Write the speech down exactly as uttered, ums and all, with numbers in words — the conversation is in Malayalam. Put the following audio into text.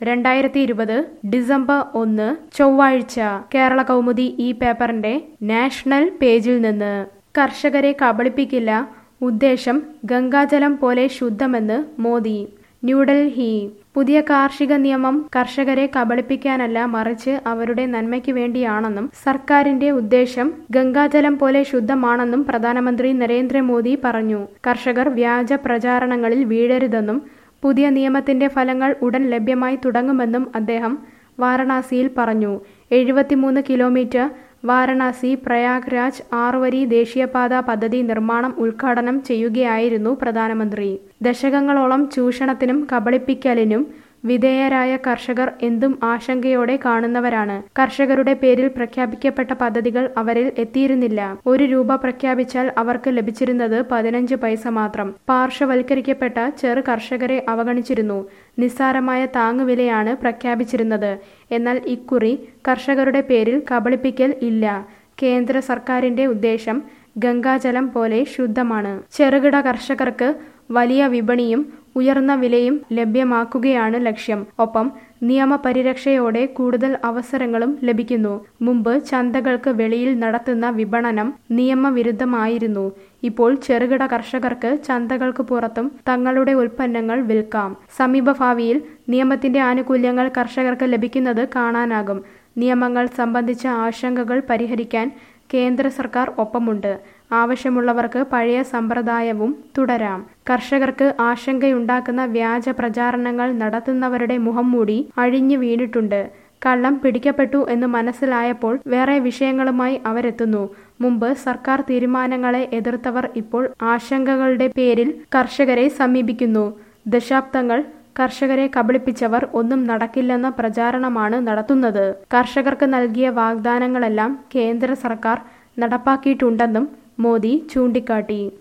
രണ്ടായിരത്തി ഇരുപത് ഡിസംബർ ഒന്ന് ചൊവ്വാഴ്ച കേരള കൗമുദി ഈ പേപ്പറിന്റെ നാഷണൽ പേജിൽ നിന്ന് കർഷകരെ കബളിപ്പിക്കില്ല, ഉദ്ദേശം ഗംഗാജലം പോലെ ശുദ്ധമെന്ന് മോദി. ന്യൂഡൽഹി. പുതിയ കാർഷിക നിയമം കർഷകരെ കബളിപ്പിക്കാനല്ല, മറിച്ച് അവരുടെ നന്മയ്ക്ക് വേണ്ടിയാണെന്നും സർക്കാരിന്റെ ഉദ്ദേശം ഗംഗാജലം പോലെ ശുദ്ധമാണെന്നും പ്രധാനമന്ത്രി നരേന്ദ്രമോദി പറഞ്ഞു. കർഷകർ വ്യാജ പ്രചാരണങ്ങളിൽ വീഴരുതെന്നും പുതിയ നിയമത്തിന്റെ ഫലങ്ങൾ ഉടൻ ലഭ്യമായി തുടങ്ങുമെന്നും അദ്ദേഹം വാരണാസിയിൽ പറഞ്ഞു. എഴുപത്തിമൂന്ന് കിലോമീറ്റർ വാരണാസി പ്രയാഗ്രാജ് ആറുവരി ദേശീയപാത പദ്ധതി നിർമ്മാണം ഉദ്ഘാടനം ചെയ്യുകയായിരുന്നു പ്രധാനമന്ത്രി. ദശകങ്ങളോളം ചൂഷണത്തിനും കബളിപ്പിക്കലിനും വിധേയരായ കർഷകർ എന്തും ആശങ്കയോടെ കാണുന്നവരാണ്. കർഷകരുടെ പേരിൽ പ്രഖ്യാപിക്കപ്പെട്ട പദ്ധതികൾ അവരിൽ എത്തിയിരുന്നില്ല. ഒരു രൂപ പ്രഖ്യാപിച്ചാൽ അവർക്ക് ലഭിച്ചിരുന്നത് പതിനഞ്ച് പൈസ മാത്രം. പാർശ്വവൽക്കരിക്കപ്പെട്ട ചെറു കർഷകരെ അവഗണിച്ചിരുന്നു. നിസ്സാരമായ താങ്ങുവിലയാണ് പ്രഖ്യാപിച്ചിരുന്നത്. എന്നാൽ ഇക്കുറി കർഷകരുടെ പേരിൽ കബളിപ്പിക്കൽ ഇല്ല. കേന്ദ്ര സർക്കാരിന്റെ ഉദ്ദേശം ഗംഗാജലം പോലെ ശുദ്ധമാണ്. ചെറുകിട കർഷകർക്ക് വലിയ വിപണിയും ഉയർന്ന വിലയും ലഭ്യമാക്കുകയാണ് ലക്ഷ്യം. ഒപ്പം നിയമപരിരക്ഷയോടെ കൂടുതൽ അവസരങ്ങളും ലഭിക്കുന്നു. മുമ്പ് ചന്തകൾക്ക് വെളിയിൽ നടത്തുന്ന വിപണനം നിയമവിരുദ്ധമായിരുന്നു. ഇപ്പോൾ ചെറുകിട കർഷകർക്ക് ചന്തകൾക്ക് പുറത്തും തങ്ങളുടെ ഉൽപ്പന്നങ്ങൾ വിൽക്കാം. സമീപഭാവിയിൽ നിയമത്തിന്റെ ആനുകൂല്യങ്ങൾ കർഷകർക്ക് ലഭിക്കുന്നത് കാണാനാകും. നിയമങ്ങൾ സംബന്ധിച്ച ആശങ്കകൾ പരിഹരിക്കാൻ കേന്ദ്ര സർക്കാർ ഒപ്പമുണ്ട്. ആവശ്യമുള്ളവർക്ക് പഴയ സമ്പ്രദായവും തുടരാം. കർഷകർക്ക് ആശങ്കയുണ്ടാക്കുന്ന വ്യാജ പ്രചാരണങ്ങൾ നടത്തുന്നവരുടെ മുഖംമൂടി അഴിഞ്ഞു വീണിട്ടുണ്ട്. കള്ളം പിടിക്കപ്പെട്ടു എന്ന് മനസ്സിലായപ്പോൾ വേറെ വിഷയങ്ങളുമായി അവരെത്തുന്നു. മുമ്പ് സർക്കാർ തീരുമാനങ്ങളെ എതിർത്തവർ ഇപ്പോൾ ആശങ്കകളുടെ പേരിൽ കർഷകരെ സമീപിക്കുന്നു. ദശാബ്ദങ്ങൾ കർഷകരെ കബളിപ്പിച്ചവർ ഒന്നും നടക്കില്ലെന്ന പ്രചാരണമാണ് നടത്തുന്നത്. കർഷകർക്ക് നൽകിയ വാഗ്ദാനങ്ങളെല്ലാം കേന്ദ്ര സർക്കാർ നടപ്പാക്കിയിട്ടുണ്ടെന്നും മോദി ചൂണ്ടിക്കാട്ടി.